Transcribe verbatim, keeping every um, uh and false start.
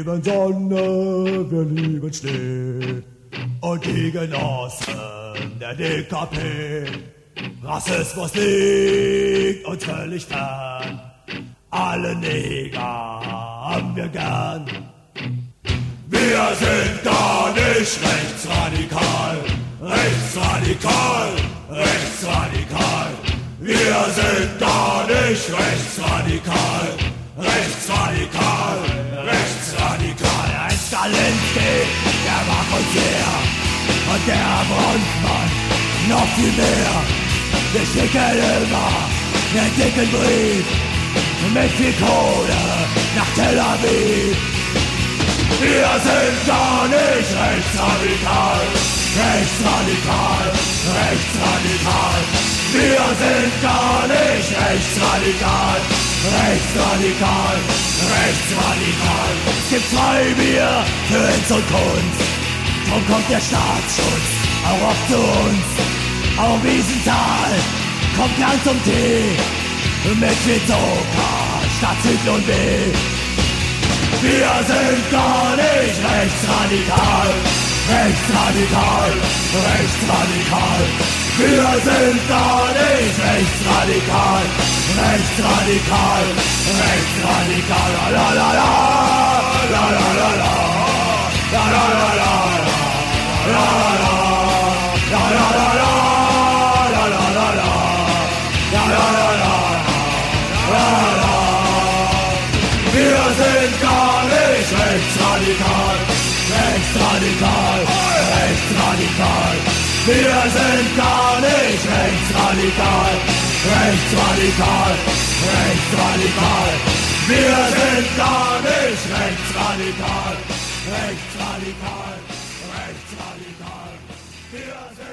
lieben Sonne, wir lieben Schnee und die Genossen der D K P. Rassismus liegt uns völlig fern, alle Neger haben wir gern. Wir sind gar nicht rechtsradikal, rechtsradikal, rechtsradikal. Wir sind gar nicht rechtsradikal, rechtsradikal, rechtsradikal. Ein Skalinski, der mag uns sehr, und der Brandmann noch viel mehr. Wir schicken immer einen dicken Brief mit viel Kohle nach Tel Aviv. Wir sind gar nicht rechtsradikal, rechtsradikal, rechtsradikal. Wir sind gar nicht rechtsradikal, rechtsradikal, rechtsradikal. Es gibt Freibier für Hinz und Kunst, drum kommt der Staatsschutz auch oft zu uns. Auch Wiesenthal kommt gern zum Tee, mit viel Zucker statt Zyklon B. Wir sind gar nicht rechtsradikal, rechtsradikal, rechtsradikal. Wir sind gar nicht rechtsradikal, rechtsradikal, rechtsradikal. La la la la, la la la la, la la la la, la la la la, la la la la, la la la la, la la la la, la la. Wir sind gar nicht rechtsradikal, rechtsradikal, rechtsradikal. Wir sind gar nicht rechtsradikal, rechtsradikal, rechtsradikal. Wir sind gar nicht rechtsradikal, rechtsradikal, rechtsradikal. Wir sind